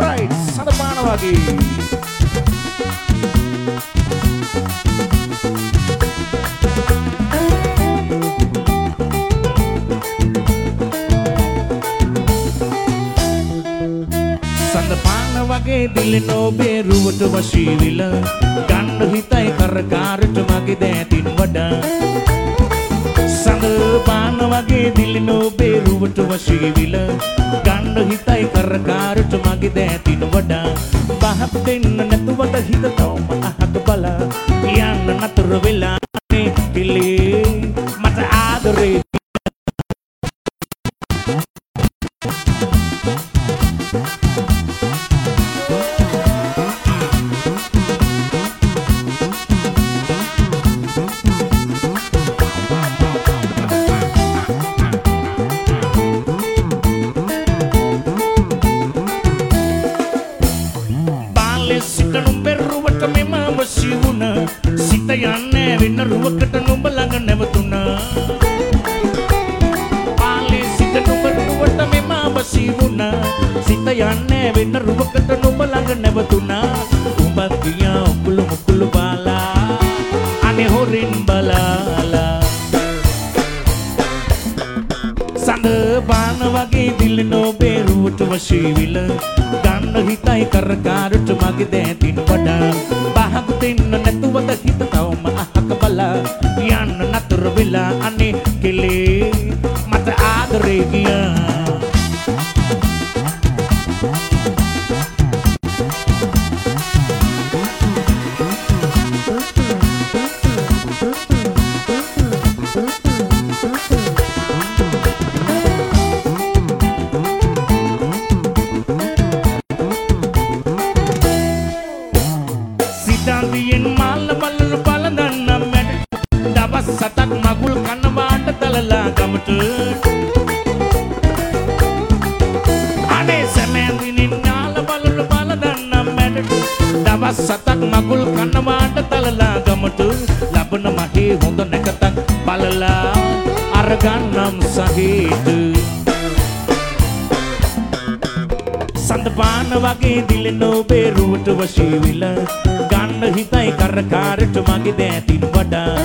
Alright, සඳපාන වගේ සඳපාන වගේ දිලෙන ඔබේ රුවට වශී විල ගන්න හිතයි කරකාරට මගේ දෑතින් වඩා සඳපාන වගේ දිලෙන ඔබේ රුවට වශී විල ගන්න හිතයි කරකාරට මගේ දෑතින් වඩා බහක් දෙන්න නැතුවට හිත තවම අහක බලා යන්න නතර වෙලා නේ පිළේ මට ආදරේ සිත යන්නේ වෙන රුවකට නුඹ ළඟ නැවතුණා පාලේ සිත නුඹ රුවට මෙම අවසි වුණා සිත යන්නේ වෙන රුවකට නුඹ ළඟ නැවතුණා උඹත් ගියා උකුළු මුකුළු බාලා අනේ හොරින් බලාලා සඳ බාන වගේ දිලෙන ඔබේ රුවට වශී විල ගන්න හිතයි කරකාරට මගේ දෑතින් වඩා බහක් දෙන්න නැතුවද හිත තවම අහක බලා යන්න නතර වෙලා අනේ කෙලේ මට ආදරේ ගියා සතක් මගුල් කනවාට තලලා ගමට අනේ සැමැඳිනින් නාල බලල බල දන්නම් මැඩට දවස් සතක් මගුල් කනවාට තලලා ගමට ලබන මහේ හොඳ නැකතක් බලලා අරගන්නම් සහේට සඳපාන වගේ දිලෙන ඔබේ රුවට වශී විල ගන්න හිතයි කරකාරට මගේ දෑතින් වඩා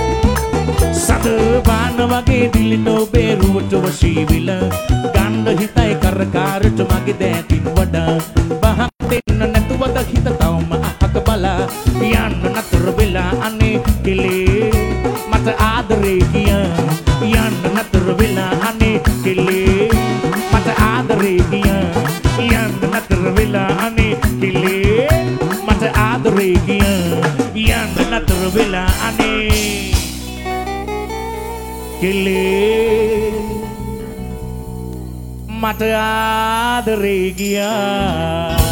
සඳපාන වගේ දිලෙන ඔබේ රුවට වශී විල ගන්න හිතයි කරකාරට මගේ දෑතින් වඩා බහක් දෙන්න නැතුවද හිත තවම අහක බලා යන්න නතර වෙලා අනේ කෙලේ මට ආදරේ ගියා යන්න නතර වෙලා අනේ කෙලේ මට ආදරේ ගියා යන්න නතර වෙලා අනේ කෙලේ මට ආදරේ ගියා යන්න නතර වෙලා අනේ කෙලේ මට ආදරේ ගියා